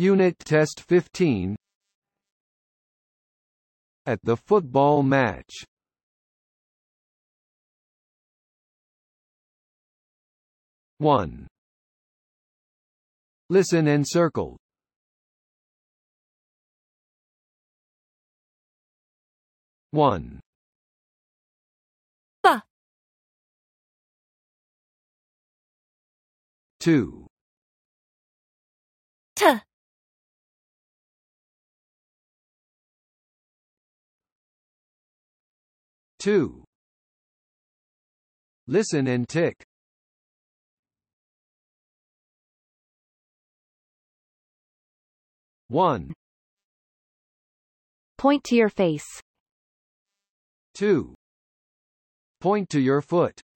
Unit Test 15. At the football match. 1. Listen and circle. 1. Ba. 2. T. 2. Listen and tick. 1. Point to your face. 2. Point to your foot.